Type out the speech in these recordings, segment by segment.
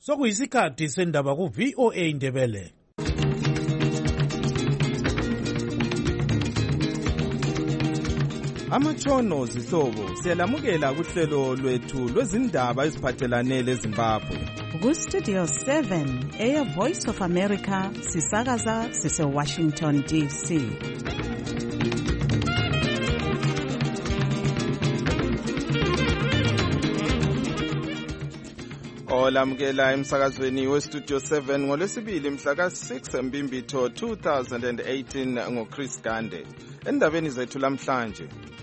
Sokuyisikhathi sendaba ku VOA Indebele. Amatshono zihlobo siyalamukela kuhlelo lwethu lwezindaba eziphathelane leZimbabwe. Ku Studio 7 Air Voice of America sisakaza sise Washington DC. Olamukela emsakazweni we Studio 7 ngolwesibili mhla ka6 Mbimbitho 2018 ngoChris Gande. Endabeni zethu lamhlanje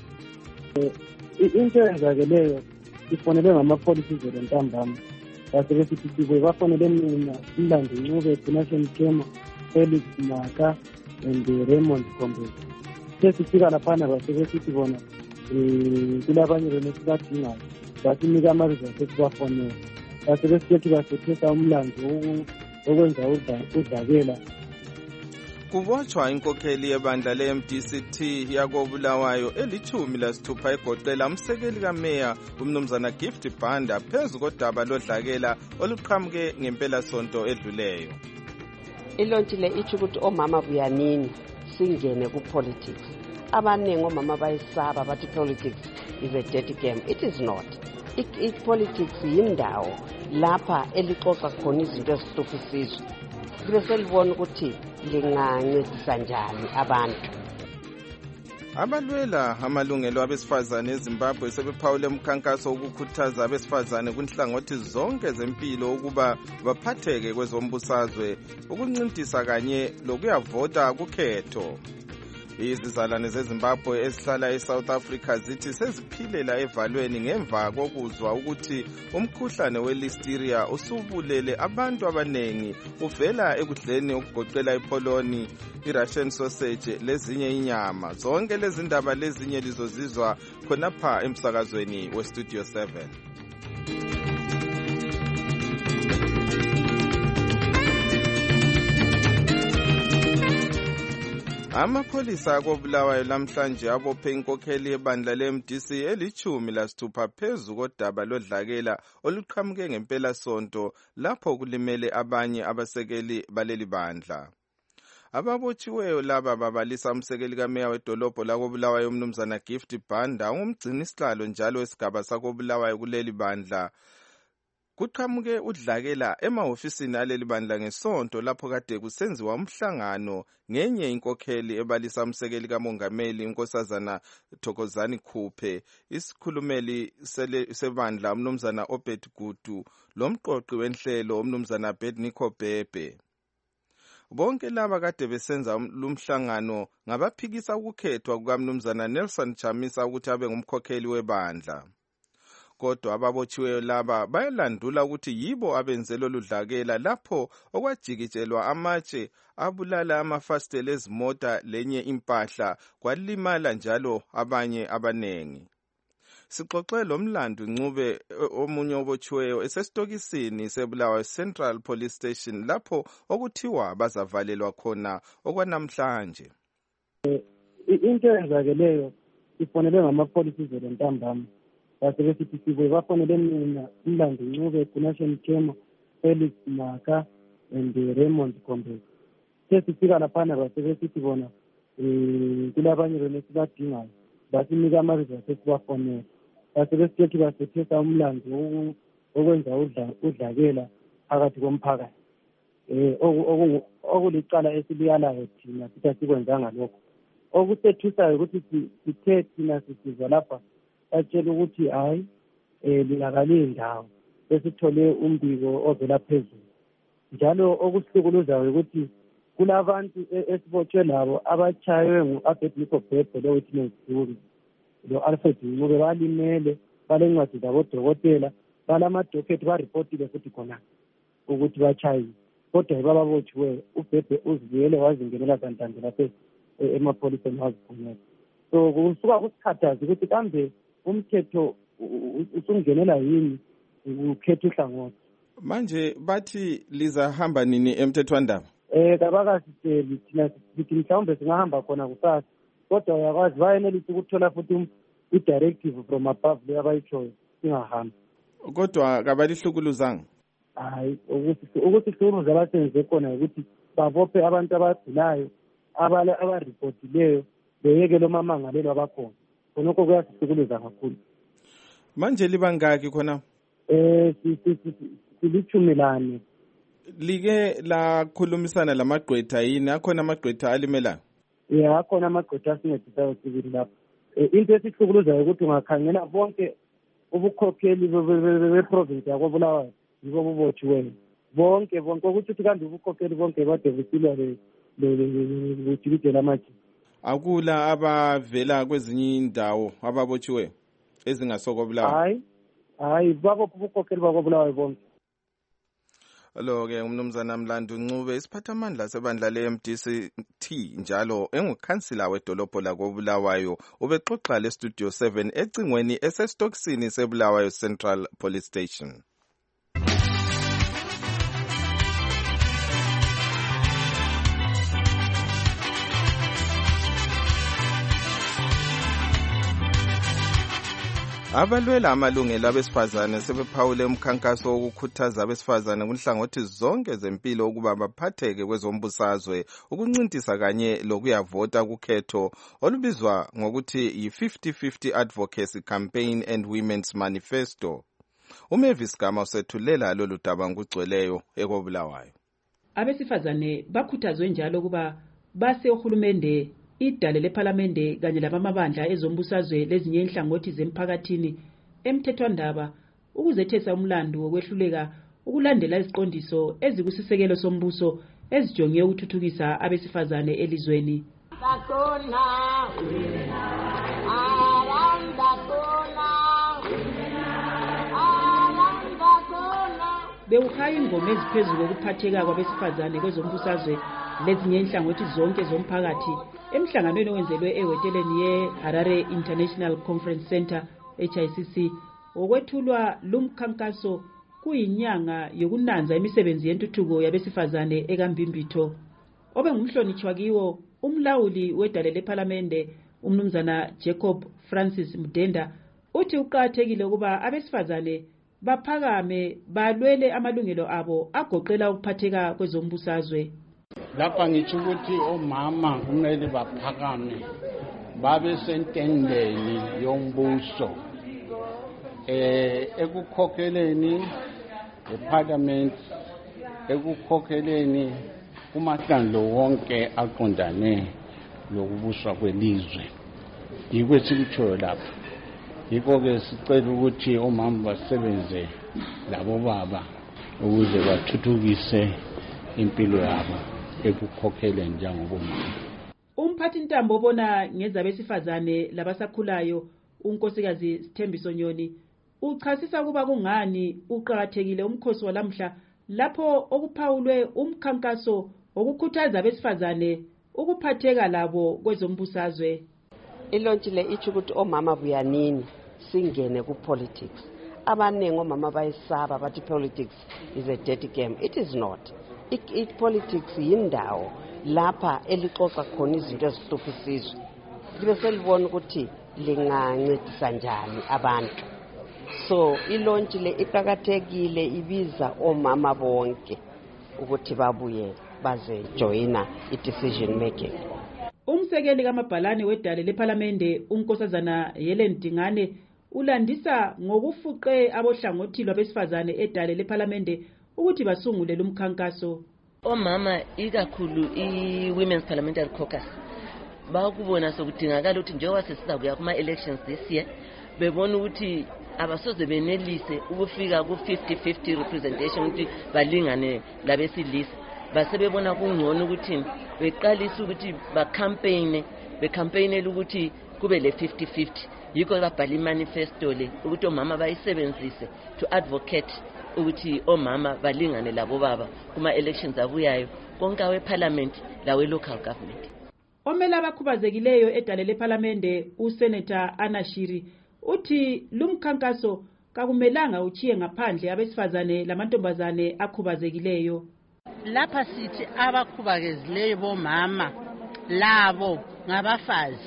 into eyenzakeleyo ifonele ngamapolisi ntambama base besithi bafonele mina Mlando Ncube, Donation Kema, Felix Maka and Raymond Kombe. Sesifika laphana base besithi bona kulabanye bene sibadingayo basinika ama-results esibafonela base besithi basethesa umlando okwenza udlakela. Kubotshwa inkokheli yebandla le-MDCT yakobulawayo eli-16 egoqela umsekeli kameya umnumzana Gift Banda phezu kodaba lodlakela oluqhamuke ngempelasonto edluleyo. Ilonti le ithi ukuthi omama buyanini singene ku-politics. Abaningi omama bayisaba bathi politics is a dirty game. It is not. Politics yindawo lapha elixoxa khona izinto ezihlupha isizwe. Bese libona ukuthi lingancedisa njani abantu. Abalwela amalungelo abesifazane eZimbabwe sebephawule umkhankaso wokukhuthaza abesifazane kunhlangothi zonke zempilo ukuba baphatheke kwezombusazwe, ukuncintisa kanye lokuyavota kukhetho. Izizalwane zeZimbabwe ezihlala eSouth Africa zithi seziphilela evalweni ngemva kokuzwa ukuthi umkhuhlane we-listeria usubulele abantu abanengi uvela ekudleni okugoqela ipoloni, i-Russian sausage lezinye inyama. Zonke lezi ndaba lezinye lizozizwa khonapha emsakazweni weStudio 7. Amapholisa akobulawayo lamhlanje abophe inkokheli yebandla le-MDC eli-16 phezu kodaba lodlakela oluqhamuke ngempelasonto lapho kulimele abanye abasekeli baleli bandla. Ababotshiweyo laba babalisa umsekeli kameya wedolobho lakobulawayo umnumzana Gift Banda ungumgcinisihlalo njalo wesigaba sakobulawayo kuleli bandla. Kuqhamuke udlakela emahofisini aleli bandla ngesonto lapho kade kusenziwa umhlangano ngenye inkokheli ebalisa umsekeli kamongameli inkosazana Thokozani Khuphe, isikhulumeli sebandla umnumzana Obed Gudu, lomqoqi wenhlelo umnumzana Bedniko Bebe. Bonke laba kade besenza lumhlangano ngabaphikisa ukukhethwa kukamnumzana Nelson Chamisa ukuthi abe ngumkhokheli webandla. Kodwa ababotshiweyo laba bayalandula ukuthi yibo abenze lolu dlakela lapho okwajikitshelwa amatshe abulala amafasitela ezimota lenye impahla kwalimala njalo abanye abanengi. Sixoxe lo Mlando Ncube omunye obotshiweyo esesitokisini seBulawayo Central Police Station lapho okuthiwa bazavalelwa khona okwanamhlanje. Into eyenzakeleyo ifonele ngamapolisi ntambama base besithi bafonele mina Mlando Ncube, Donation Kema, Felix Maka and Raymond Kombe. Sesifika laphana base besithi bona kulabanye bene sibadingayo basinika ama-results esibafonela base besithi basethesa umlando okwenza udlakela phakathi komphakathi. Okulicala esibiyalayo thina sithi asikwenzanga lokho. Okusethusayo ukuthi sithe thina sisizwa lapha batshela ukuthi hayi lingakali indawo besithole umbiko ovela phezulu. Njalo okusihlukuluzayo ukuthi kulabantu esibotshwe labo abachaywe ngu-Abedniko Bebe lo-Witness Dube lo-Alfred Ncube balimele balencwadi zabodokotela balamadokethi baripotile futhi khona ukuthi bachayiwe. Kodwa bababotshiweyo uBebe uzivuyele wazingenela kantande lapha emapholiseni waziphumela. So kusuka kusikhathazi ukuthi kambe umthetho usungenela yini ukhetha uhlangothi. Manje bathi lizahamba nini emthethwandaba? Kabakasitsheli thina sithi mhlawumbe singahamba khona kusasa, kodwa uyakwazi bayenelisa ukuthola futhi i-directive from above le abayitshoyo singahamba. Kodwa kabalihlukuluzanga? hayi ukuthi siruze abasenze khona ukuthi babophe abantu abagulayo abaripotileyo beyeke lo mamangalelo abakhona khonokho kuyasisukuluza kakhulu. Manje libangaki khona? Silithumi lane. Like lakhulumisana lamagqwetha yini? Akhona amagqwetha alimelayo? Yeah, akhona amagqwetha asincedisayo sibili lapho. Into esihlukuluzayo ukuthi ungakhangela bonke ubukhokheli beprovince yakoBulawayo yibo bubotshiweyo bonke ukuthi kanti ubukhokheli bonke bade busilwa bujikijela amaji. Akula abavela kwezinye indawo ababotshiweyo ezingasokoBulawayo? Hayi babopha ubukhokheli bakoBulawayo bonke. Lo-ke umnumzana Mlandu Ncube isiphathamandla sebandla le-MDC njalo engukhansila wedolobho lakoBulawayo ubexoxa le-Studio 7 ecingweni esesitokisini seBulawayo Central Police Station. Abalwela amalungelo abesifazane sebephawule umkhankaso wokukhuthaza abesifazane kunhlangothi zonke zempilo ukuba baphatheke kwezombusazwe ukuncintisa kanye lokuyavota kukhetho olubizwa ngokuthi yi-50-50 Advocacy Campaign and Women's Manifesto. uMavis Gama usethulela lolu daba ngokugcweleyo ekoBulawayo. Abesifazane bakhuthazwe njalo ukuba base uhulumende idale lePhalamende kanye labamabandla ezombusazwe lezinye inhlangothi zemphakathini emthethwandaba ukuzethesa umlando wokwehluleka ukulandela iziqondiso ezikusisekelo sombuso ezijonge ukuthuthukisa abesifazane elizweni. Bewukhaya ingoma eziphezulu kokuphatheka kwabesifazane kwezombusazwe lezinye inhlangothi zonke zomphakathi emhlanganweni owenzelwe ehoteleni ye-Harare International Conference Center HICC okwethulwa lumkhankaso kuyinyanga yokunanza imisebenzi yentuthuko yabesifazane ekambimbitho. Obengumhlonitshwa kiwo umlawuli wedale lePhalamende umnumzana Jacob Francis Mdenda uthi uqathekile ukuba abesifazane baphakame balwele amalungelo abo agoqela ukuphatheka kwezombusazwe. Lapha ngithi ukuthi omama kumele baphakame babe sentendeni yombuso ekukhokheleni eParliament ekukhokheleni kumahlandlo wonke aqondane lokubuswa kwelizwe. Yikho sikutshoyo lapha. Yikho-ke sicela ukuthi omama basebenze labo baba ukuze bathuthukise impilo yabo ekukhokhele njengobomama. Umphathi ntambo obona ngezabesifazane labasakhulayo unkosikazi Sithembiso Nyoni uchasisa ukuba kungani uqhakathekile umkhosi walamhla lapho okuphawulwe umkhankaso okukhuthaza abesifazane ukuphatheka labo kwezombusazwe. Ilonti le ithi ukuthi omama buyanini singene ku-politics. Abaningi omama bayisaba bathi politics is a dirty game. It is not. Politics yindawo lapha elixoxa khona izinto ezihlupha isizwe. Libe selibona ukuthi lingancedisa njani abantu. So ilonti le iqhakathekile ibiza omama bonke ukuthi babuye baze joina i-decision making. Umsekeli kamabhalane wedale lePhalamende unkosazana Helen Dingane ulandisa ngokufuqe abohlangothi lwabesifazane edale lePhalamende ukuthi basungule lumkhankaso. Omama ikakhulu i-Women's Parliamentary Caucus bakubona sokudingakala ukuthi njengoba sesiza kuya kuma-elections this year bebona ukuthi abasoze benelise ukufika ku-50-50 representation ukuthi balingane labesilisa. Basebebona kungcono ukuthi beqalisa ukuthi becampaignele ukuthi kube le 50-50. Yikho babhala imanifesto le ukuthi omama bayisebenzise to advocate ukuthi omama balingane labo baba kuma-elections abuyayo konke aweParliament lawe-local government. Omela abakhubazekileyo edale lePhalamende uSenator Anashiri uthi lumkhankaso kakumelanga uchiye ngaphandle abesifazane lamantombazane akhubazekileyo. Lapha sithi abakhubazekileyo bomama labo ngabafazi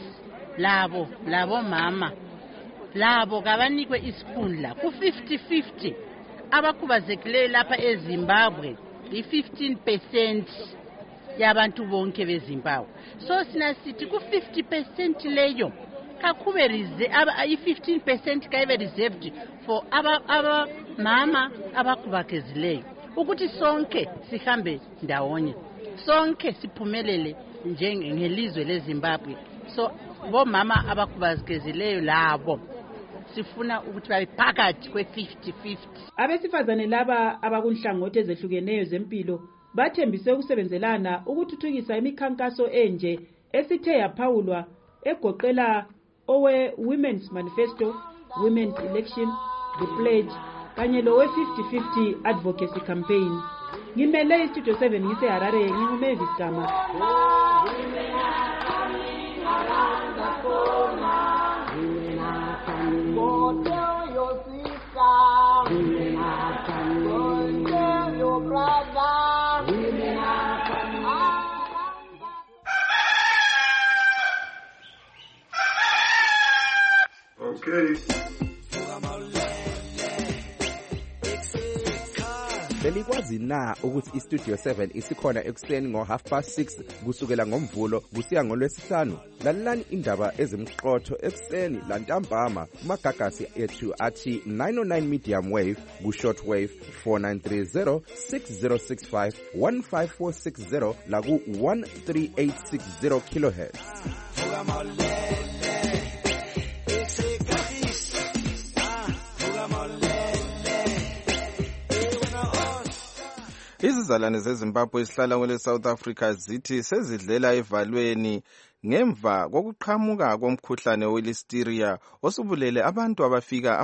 labo mama labo kabanikwe isikhundla ku 50-50 abakhubazekileyo lapha eZimbabwe i-15% yabantu bonke beZimbabwe. So sina sithi ku-50% leyo kakube i-15% kaibe reserved for abamama abakhubazekileyo ukuthi sonke sihambe ndawonye, sonke siphumelele njengelizwe leZimbabwe. So bomama abakhubazekileyo labo sifuna ukuthi babe phakathi kwe-50-50. Abesifazane laba abakunhlangothi ezehlukeneyo zempilo bathembise ukusebenzelana ukuthuthukisa imikhankaso enje esithe yaphawulwa egoqela owe Women's Manifesto, Women's Election, The Pledge kanye lowe 50-50 Advocacy Campaign. Ngimele iStudio 7 ngise Harare, nginguMavis Gama. Okay. Belikwazi na ukuthi iStudio 7 isikhona ekuseni ngo6:30 kusukela ngoMvulo kusiya ngoLwesihlanu? Lalelani indaba ezimqotho ekuseni lantambama kumagagasi ethu athi 909 medium wave ku-short wave 4930 6065 15460 la ku-13860 kilohertz. Izizalwane zeZimbabwe esihlala kwele South Africa zithi sezidlela evalweni ngemva kokuqhamuka komkhuhlane we-listeria osubulele abantu abafika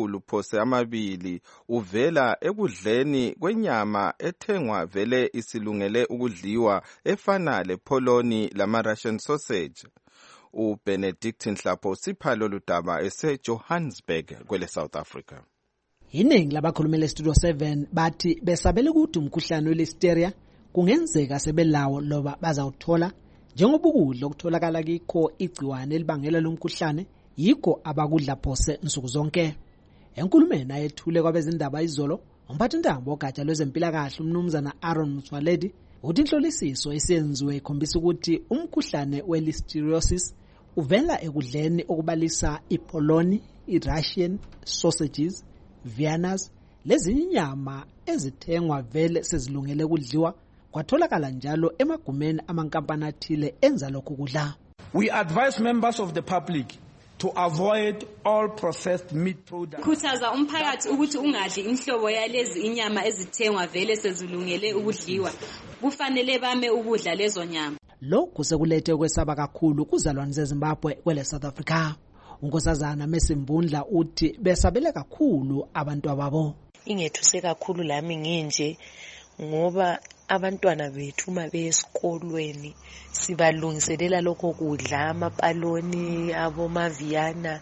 200 uvela ekudleni kwenyama ethengwa vele isilungele ukudliwa efana lepoloni lama-Russian sausage. uBenedict Nhlapho sipha lolu daba eseJohannesburg kwele South Africa. Iningi labakhulumela eStudio 7 bathi besabela ukuthi umkhuhlane we-listeria kungenzeka sebelawo loba bazawuthola njengoba ukudla okutholakala kikho igciwane elibangela lomkhuhlane yikho abakudla phose insuku zonke. Enkulumeni ayethule kwabezindaba izolo, umphathintambo ogatsha lwezempilakahle umnumzana Aaron Mthwaledi uthi inhlolisiso esenziwe ikhombisa ukuthi umkhuhlane we-listeriosis uvela ekudleni okubalisa ipoloni, i-Russian sausages, Viennas, lezinye inyama ezithengwa vele sezilungele ukudliwa kwatholakala njalo emagumeni amankampani athile enza lokhu kudla. We advise members of the public to avoid all processed meat products. Khuthaza umphakathi ukuthi ungadli inhlobo yalezi inyama ezithengwa vele sezilungele ukudliwa. Kufanele bame ukudla lezo nyama. Lokhu sekulethe ukwesaba kakhulu kuzalwane zeZimbabwe kwele South Africa. Unkosazana Mesimbundla uthi besabele kakhulu abantu ababo. Ingethuse kakhulu lami nginje ngoba abantwana bethu uma besikolweni sibalungiselela lokho kudla amapaloni abomaviana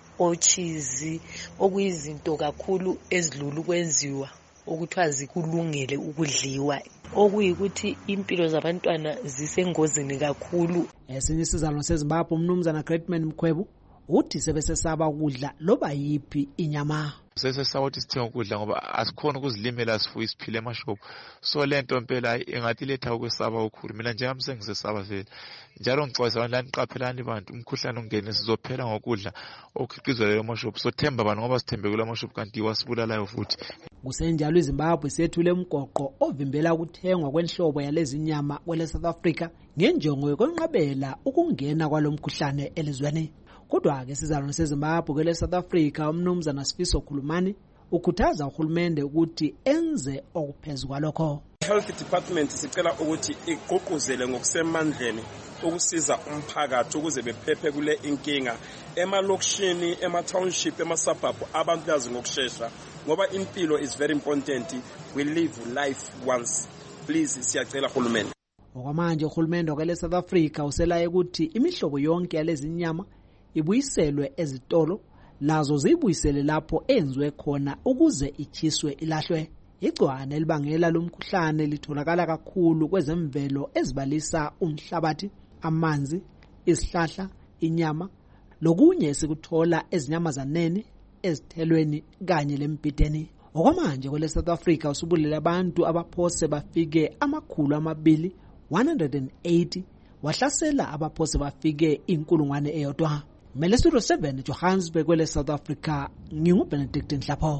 ochizi okuyizinto kakhulu ezidlula ukwenziwa okuthiwa zikulungele ukudliwa okuyikuthi impilo zabantwana zisengozini kakhulu. Esinye isizalwane seZimbabwe umnumzana Greatman Mkhwebu uthi sebesesaba ukudla loba yipi inyama. Sesesaba ukuthi sithenga ukudla ngoba asikhona ukuzilimela sifuye isiphile emashop. So lento impela engathi letha ukwesaba okukhulu. Mina njengami sengisesaba vele. Njalo ngicwayisa abantu lani qaphelani abantu umkhuhlane ungene sizophela ngokudla okhiqizwa leyo mashop. So themba abantu ngoba sithembe kula mashop kanti wasibulalayo futhi. Kusenjalo iZimbabwe sethule umgoqo ovimbela ukuthengwa kwenhlobo yalezi nyama kwele South Africa ngenjongo yokwenqabela ukungena kwalomkhuhlane elizweni. Kodwa ke sizalwane seZimbabwe kwele South Africa umnumzana Sifiso Khulumani ukhuthaza uhulumende ukuthi enze okuphezulu kwalokho. Health Department sicela ukuthi iqoqozele ngokusemandleni ukusiza umphakathi ukuze bephephe kule inkinga emalokishini, ema-township, ema-suburb abantu bazi ngokusheshsha ngoba impilo is very important. We live life once. Please siyacela uhulumende. Okwamanje uhulumende kwele South Africa uselaye ukuthi imihlobo yonke yalezi nyama ibuyiselwe ezitolo lazo zibuyisele lapho enziwe khona ukuze ichiswe ilahlwe. Igciwane elibangela lomkhuhlane litholakala kakhulu kwezemvelo ezibalisa umhlabathi, amanzi, isihlahla, inyama lokunye esikuthola ezinyamazaneni, ezithelweni kanye lempideni. okwamanje kwele South Africa usubulele abantu abaphose bafike 280 wahlasela abaphose bafike 1,000. Mele Studio 7 Johannesburg kwele South Africa, nginguBenedict Nhlapho.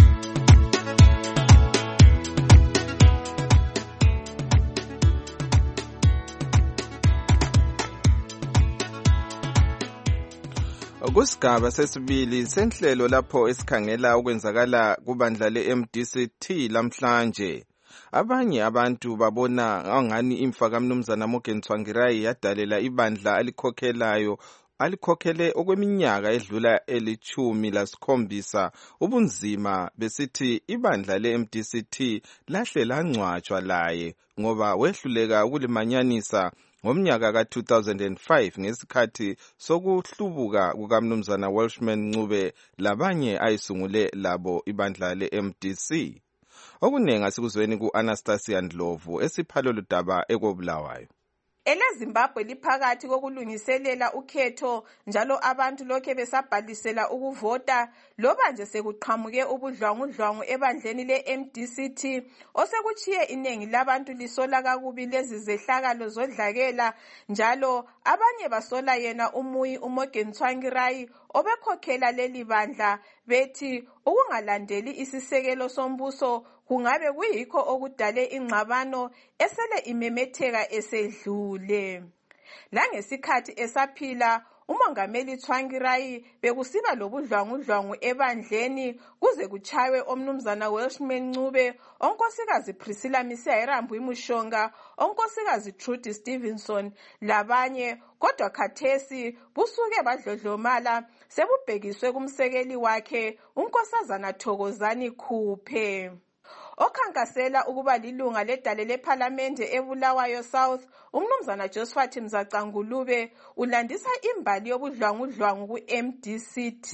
Kusigaba sesibili senhlelo lapho esikhangela ukwenzakala kubandla le-MDCT lamhlanje. Abanye abantu babona angani imfa kaMnumzana Morgan Tsvangirai yadalela ibandla alikhokhele okweminyaka edlula 17 ubunzima, besithi ibandla le-MDCT lahle langcwatshwa laye ngoba wehluleka ukulimanyanisa ngomnyaka ka-2005 ngesikhathi sokuhlubuka kukaMnumzana Welshman Ncube labanye ayisungule labo ibandla le-MDC. Okunenga sikuzweni ku-Anastasia Ndlovu esiphalo ludaba ekobulawayo. EleZimbabwe liphakathi kokulungiselela ukhetho njalo abantu lokhe besabhalisela ukuvota loba nje sekuqhamuke ubudlwangudlwangu ebandleni le-MDCT osekuchiye inengi labantu lisola kakubi lezi zehlakalo zodlakela, njalo abanye basola yena umuyi uMorgan Tsvangirai obekhokhela leli bandla, bethi ukungalandeli isisekelo sombuso kungabe kuyikho okudale ingxabano esele imemetheka esedlule. Langesikhathi esaphila uMongameli Tsvangirai bekusiba lobudlwangudlwangu ebandleni kuze kuchaywe oMnumzana Welshman Ncube, onkosikazi Priscilla Misihayirambu Mushonga, onkosikazi Trudy Stevenson labanye, kodwa khathesi busuke badlodlomala sebubhekiswe kumsekeli wakhe unkosazana Thokozani Khuphe. Okhankasela ukuba lilunga ledale lephalamende eBulawayo South, uMnumzana Josephat Mzacangulube ulandisa imbali yobudlwangudlwangu ku-MDCT.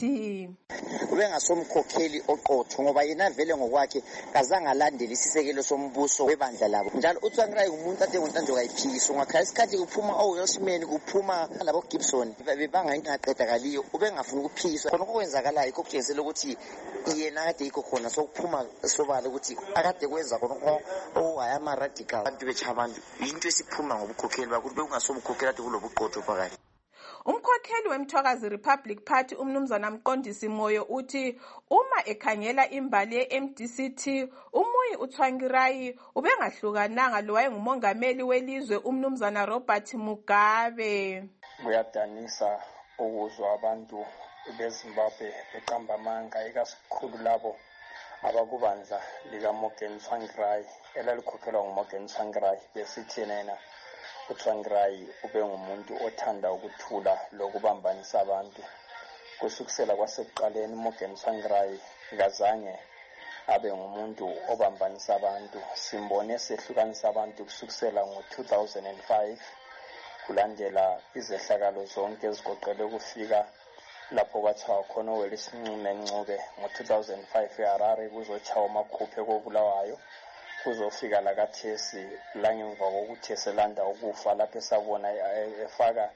Ubengasomkhokheli oqotho ngoba yena vele ngokwakhe kazange alandele isisekelo sombuso webandla labo. Njalo uTsvangirai umuntu ade ngontanjo kayiphikiswa ngakhala isikhathi kuphuma oWelshman kuphuma labo Gibson bebanga ingaqedakaliyo ubengafuna ukuphikiswa. Khona okwenzakalayo kokutshengisela ukuthi yena kade yikho khona sokuphuma sobala ukuthi akade kwenza khona ayama radical abantu bechabantu into esiphuma ngobukhokheli bakuthi bekungasomkhokheli ade kulobuqotho phakathi. Umkhokheli weMthwakazi Republic Party uMnumzana Mqondisi Moyo uthi uma ekhangela imbali ye-MDCT umuyi uTsvangirai ubengahlukananga lo wayengumongameli welizwe uMnumzana Robert Mugabe. Kuyadanisa ukuzwa abantu beZimbabwe beqamba amanga ikasikhulu labo abakubandla likaMorgan Tsvangirai elalikhokhelwa nguMorgan Tsvangirai, besithi yena uTsvangirai ube ngumuntu othanda ukuthula lokubambanisa abantu. Kusukisela kwasekuqaleni uMorgan Tsvangirai ngazange abe ngumuntu obambanisa abantu. Simbone sehlukanisa abantu kusukisela ngo-2005 kulandela izehlakalo zonke ezigoqele ukufika lapho kwathiwa khona uWelshman Ncube ngo-2005 eHarare kuzochawa amakhuphe kobulawayo, kuzofika lakathesi langemva kokuthi eselanda ukufa lapho esabona efaka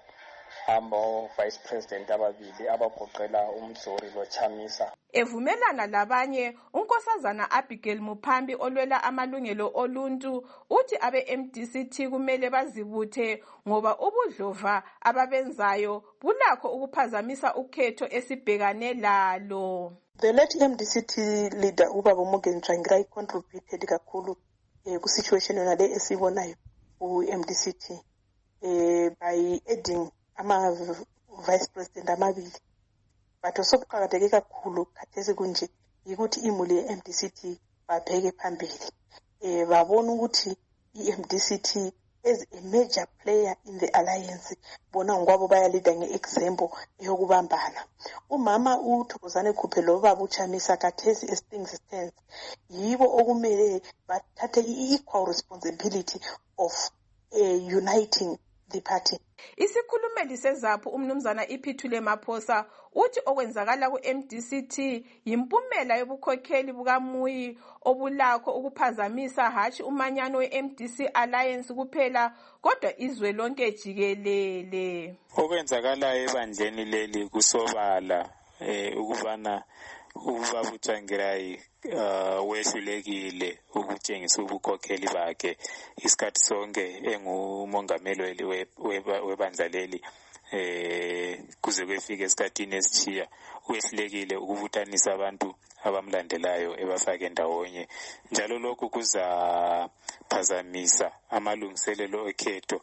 vice president ababili abagoqela uMzori loChamisa. Evumelana labanye, unkosazana Abigail Muphambi olwela amalungelo oluntu uthi abe-MDCT kumele bazibuthe ngoba ubudlova ababenzayo bulakho ukuphazamisa ukhetho esibhekane lalo. The late MDCT leader ubaba Morgan Tsvangirai contributed kakhulu ku-situation yona le esibonayo ku-MDCT by adding ama-vice president amabili. But osokuqakatheke kakhulu khathesi kunje yikuthi imuli ye-MDCT babheke phambili. Babona ukuthi i-MDCT as a major player in the alliance bona ngokwabo bayalida nge-example eyokubambana. Umama uThokozani Khuphe lo baba uChamisa khathesi as things stand yibo okumele bathathe i-equal responsibility of uniting the party. Isikhulumeli seZAPHU uMnumzana Iphithule Maphosa uthi okwenzakala ku-MDCT yimpumela yobukhokheli bukaMuyi obulakho ukuphazamisa hatshi umanyano we-MDC Alliance kuphela kodwa izwe lonke jikelele. Okwenzakala ebandleni leli kusobala ukubana ubaba uTsvangirai wehlulekile ukutshengisa ubukhokheli bakhe isikhathi sonke engumongameli webandla leli kuze kwefike esikhathini esithiya wehlulekile ukubuthanisa abantu abamlandelayo ebafake ndawonye njalo lokhu kuzaphazamisa amalungiselelo ekhetho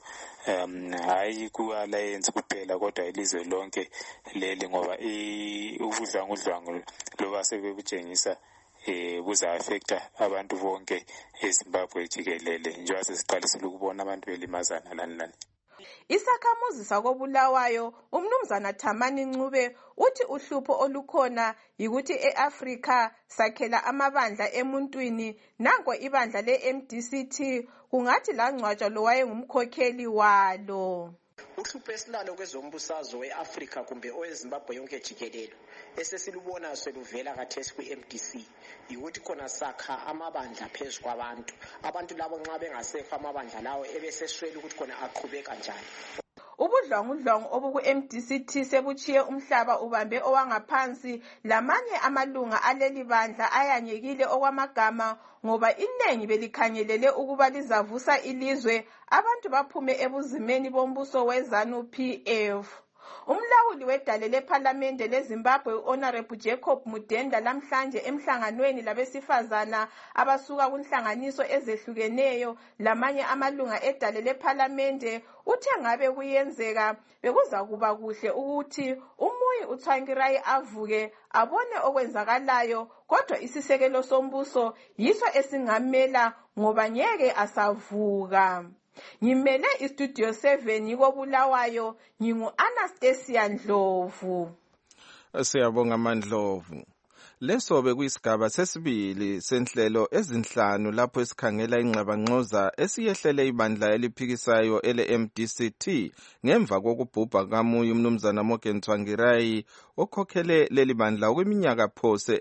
hayi ku-alliance kuphela kodwa ilizwe lonke leli ngoba ubudlwangudlwangu loba sebebutshengisa buza-affecta abantu bonke eZimbabwe jikelele njengoba sesiqalisile ukubona abantu belimazana lani. Isakhamuzi sakoBulawayo umnumzana Thamani Ncube uthi uhlupho olukhona yikuthi eAfrika sakhela amabandla emuntwini nanko ibandla leMDCT kungathi langcwatshwa lo wayengumkhokheli walo. Uhlupho esilalo kwezombusazwe weAfrika kumbe oweZimbabwe yonke jikelelo esesilubona seluvela khathesi kwiMDC yikuthi khona sakha amabandla phezu kwabantu labo nxa bengasekho amabandla lawo ebeseswela ukuthi khona aqhubeka njani. Ubudlwangudlwangu obuku-MDCT sebutshiye umhlaba ubambe owangaphansi lamanye amalunga aleli bandla ayanyekile okwamagama ngoba inengi belikhangelele ukuba lizavusa ilizwe abantu baphume ebuzimeni bombuso weZANU-PF. Umlawuli wedale lephalamende leZimbabwe uHonorable Jacob Mudenda lamhlanje emhlanganweni labesifazana abasuka kunhlanganiso ezehlukeneyo lamanye amalunga edale lephalamende uthe ngabe kuyenzeka bekuzakuba kuhle ukuthi umuyi uTsvangirai avuke abone okwenzakalayo kodwa isisekelo sombuso yiso esingamela ngoba ngeke asavuka. Ngimele iStudio 7 yikoBulawayo ngingu-Anastasia Ndlovu. Siyabonga Mandlovu. Leso bekuyisigaba sesibili senhlelo ezinhlanu lapho esikhangela ingxabangxoza esiyehlele ibandla eliphikisayo ele-MDCT ngemva kokubhubha kamuyi umnumzana Morgan Tsvangirai okhokhele leli bandla kwiminyaka phose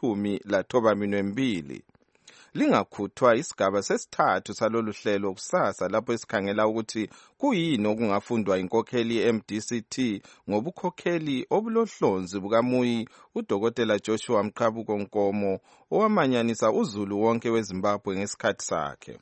eli-12. Lingakhuthwa isigaba sesithathu salolu hlelo kusasa lapho esikhangela ukuthi kuyini okungafundwa inkokheli ye-MDCT ngobukhokheli obulohlonzi bukamuyi uDokotela Joshua Mqhabuko Nkomo owamanyanisa uzulu wonke weZimbabwe ngesikhathi sakhe.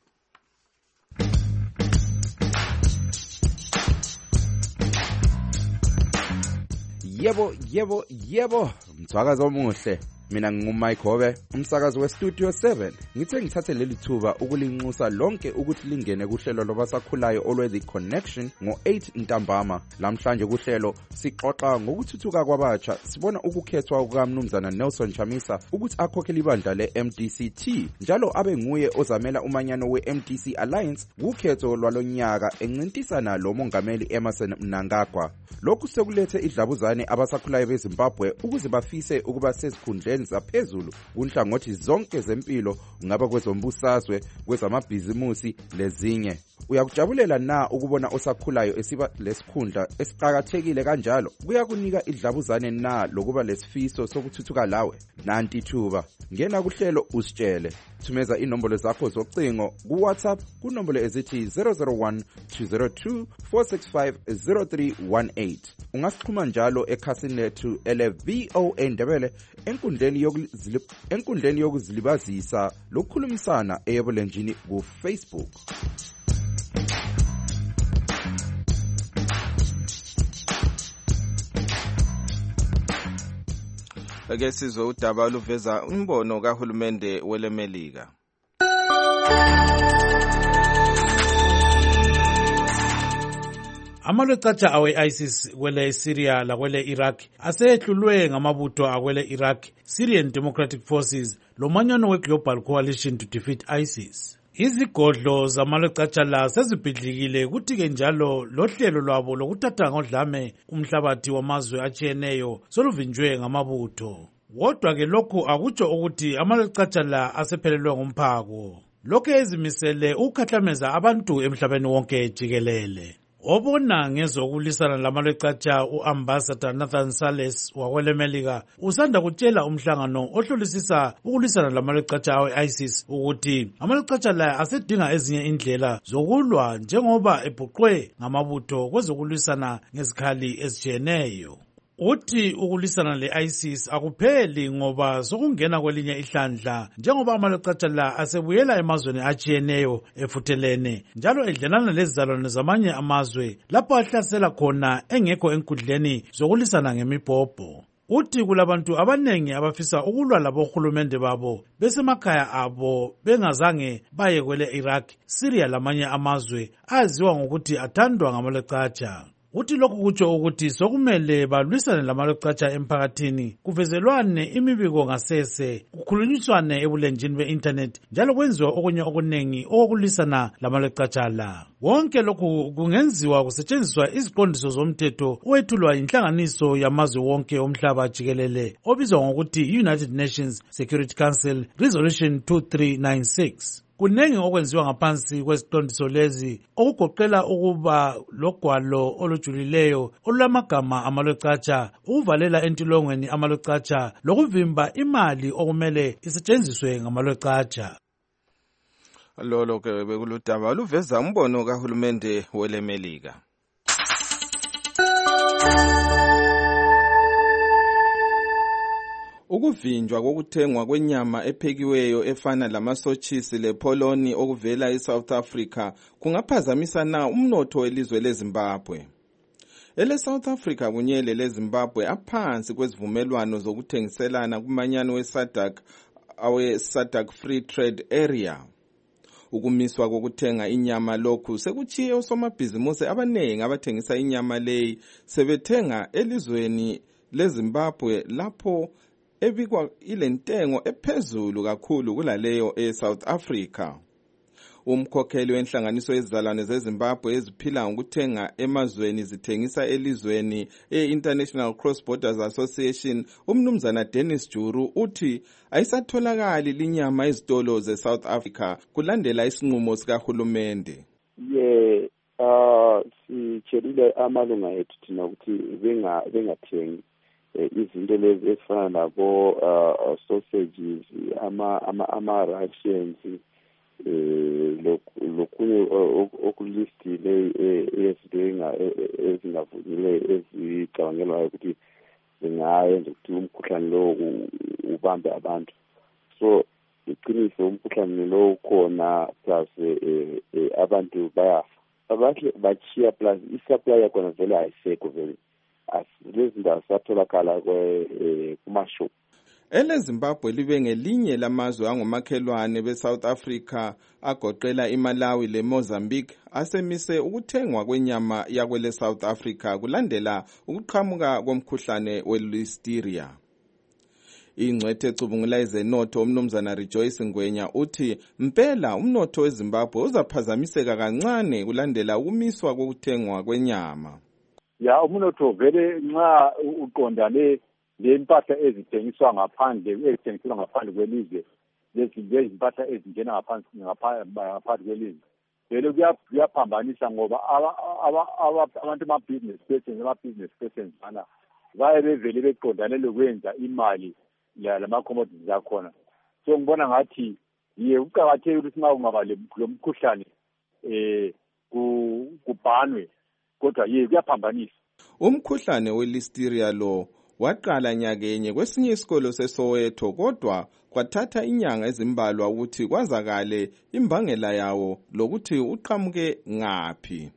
Yebo, mthwakazi omuhle. Mina ngingumike Hobe, umsakazi weStudio 7. Ngithe ngithathe leli thuba ukulinxusa lonke ukuthi lingene kuhlelo lobasakhulayo olwe-The Connection ngo-8 ntambama. Lamhlanje kuhlelo sixoxa ngokuthuthuka kwabatsha, sibona ukukhethwa kukaMnumzana Nelson Chamisa ukuthi akhokhele ibandla le-MDCT njalo abe nguye ozamela umanyano we-MDC Alliance kukhetho lwalonyaka encintisana lo mongameli Emmerson Mnangagwa. Lokhu sekulethe idlabuzane abasakhulayo beZimbabwe ukuze bafise ukuba sezikhundleni zaphezulu kunhlangothi zonke zempilo ngaba kwezombusazwe kwezamabhizimusi lezinye. Uyakujabulela na ukubona osakhulayo esiba lesikhundla esiqhakathekile kanjalo? Kuyakunika idlabuzane na lokuba lesifiso sokuthuthuka lawe? Nanti thuba ngena kuhlelo usitshele. Thumeza inombolo zakho zocingo kuWhatsApp kunombolo ezithi 001 202 465 0318. Ungasixhuma njalo ekhasini lethu ele-VOA Ndebele enkundleni yokuzilibazisa lokukhulumisana eyebulenjini kuFacebook. Ake sizwe udaba oluveza umbono kahulumende weleMelika. Amalwecatsha awe-ISIS kwele Syria lakwele Iraq asehlulwe ngamabutho akwele Iraq Syrian Democratic Forces lomanyano we-Global Coalition to Defeat ISIS. Izigodlo zamalwecatsha la sezibhidlikile kuthi-ke njalo lohlelo lwabo lokuthatha ngodlame umhlabathi wamazwe atshiyeneyo soluvinjwe ngamabutho. Kodwa-ke lokhu akutsho ukuthi amalwecatsha la asephelelwe ngumphako. Lokhu ezimisele ukukhahlameza abantu emhlabeni wonke jikelele. Obona ngezokulisana lamalwecatsha uAmbassador Nathan Sales wakweleMelika usanda kutshela umhlangano ohlolisisa ukulisana lamalwecatsha awe-ISIS ukuthi amalwecatsha la asedinga ezinye indlela zokulwa njengoba ebhuqwe ngamabutho kwezokulisana ngezikhali ezitshiyeneyo. Uthi ukulwisana le-ISIS akupheli ngoba sokungena kwelinye ihlandla njengoba amaleqatha la asebuyela emazweni atshiyeneyo efuthelene njalo edlelana lezizalwane zamanye amazwe lapho ahlasela khona engekho enkundleni zokulwisana ngemibhobho. Uthi kulabantu abanengi abafisa ukulwa labohulumende babo besemakhaya abo bengazange baye kwele Iraq, Syria lamanye amazwe aziwa ngokuthi athandwa ngamaleqatha. Uthi lokhu kutsho ukuthi sokumele balwisane lamaleqatha emphakathini, kuvezelwane imibiko ngasese, kukhulunyiswane ebulenjini be-internet njalo kwenziwa okunye okunengi okulwisana lamaleqatha la. Wonke lokhu kungenziwa kusetshenziswa iziqondiso zomthetho owethulwa inhlanganiso yamazwe wonke omhlaba jikelele obizwa ngokuthi United Nations Security Council Resolution 2396. Kunengi okwenziwa ngaphansi kweziqondiso lezi okugoqela ukuba logwalo olujulileyo olulamagama amaleqatha, ukuvalela entilongweni amaleqatha lokuvimba imali okumele isetshenziswe ngamaleqatha. Lolo ke bekuludaba oluveza umbono kahulumende welemelika. Ukuvinjwa kokuthengwa kwenyama ephekiweyo efana lamasochisi lepoloni okuvela eSouth Africa kungaphazamisa na umnotho welizwe leZimbabwe. EleSouth Africa kunye leZimbabwe aphansi kwezivumelwano zokuthengiselana kumanyano weSADC awe-SADC Free Trade Area. Ukumiswa kokuthenga inyama lokhu sekuchiye osomabhizimusi abanengi abathengisa inyama leyi sebethenga elizweni leZimbabwe lapho ebikwa ilentengo ephezulu kakhulu kulaleyo eSouth Africa. Umkhokheli wenhlanganiso yezizalwane zeZimbabwe eziphila ngokuthenga emazweni zithengisa elizweni e-International Cross Borders Association, umnumzana Dennis Juru uthi ayisatholakali linyama ezitolo zeSouth Africa kulandela isinqumo sikahulumende. Sitshelile amalunga ethu thina ukuthi bengathengi izinto lezi ezifana nabo sausages, ama-Russians, lokunye okulistile ezinto ezingavunyileyo ezicabangelwayo ukuthi zingayenza ukuthi umkhuhlane lo ubambe abantu. So iqiniso umkhuhlane lo ukhona plus abantu bayafa. Abantu bachiya plus isupply yakhona vele ayisekho vele. Lezi ndawo satholakala kumashop. EleZimbabwe libe ngelinye lamazwe angomakhelwane beSouth Africa agoqela iMalawi leMozambique asemise ukuthengwa kwenyama yakwele South Africa kulandela ukuqhamuka komkhuhlane weListeria. Ingcwethe ecubungula ezenotho umnumzana Rejoice Ngwenya uthi mpela umnotho weZimbabwe uzaphazamiseka kancane kulandela ukumiswa kokuthengwa kwenyama. Umnotho vele nxa uqondane lempahla ezithengiswa ngaphandle kwelizwe, lezi impahla ezingena ngaphandle kwelizwe, vele kuyaphambanisa ngoba abantu ama-business persons bana baye bevele beqondane lokwenza imali lama-commodities akhona. So ngibona ngathi kuqakathekile ukuthi nxa kungaba lo mkhuhlane kubhanwe, kodwa kuyaphambanisa. Umkhuhlane weListeria lo waqala nyakenye kwesinye isikolo seSoweto kodwa kwathatha inyanga ezimbalwa ukuthi kwazakale imbangela yawo lokuthi uqhamuke ngaphi.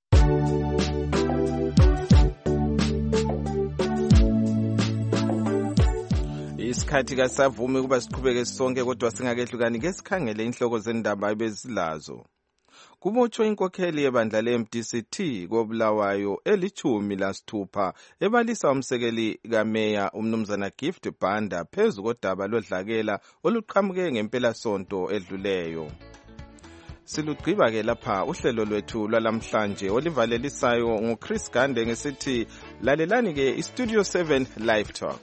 Isikhathi kasavumi kuba siqhubeke sonke kodwa singakehlukani ke sikhangele inhloko zendaba ebezilazo. Kubotshwe inkokheli yebandla le-MDCT koBulawayo eli-16 ebalisa umsekeli kameya umnumzana Gift Banda phezu kodaba lodlakela oluqhamuke ngempelasonto edluleyo. Silugqiba ke lapha uhlelo lwethu lwalamhlanje olivalelisayo nguChris Gande ngesithi lalelani ke iStudio 7 Live Talk.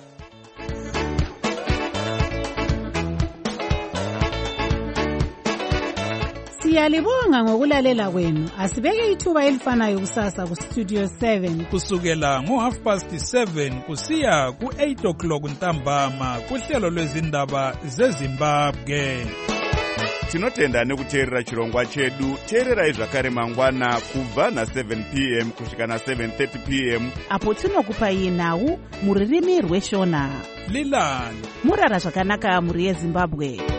Siyalibonga ngokulalela kwenu. Asibeke ithuba elifanayo kusasa ku Studio 7 kusukela ngo7:30 kusiya ku8 o'clock ntambama kuhlelo lwezindaba zeZimbabwe. tinotenda nekuteerera chirongwa chedu. Teererai zvakare mangwana kubva na7 p.m. kusvika na7:30 p.m. apo tinokupai nhau muririmi rweshona. Lilani murara zvakanaka muri yeZimbabwe.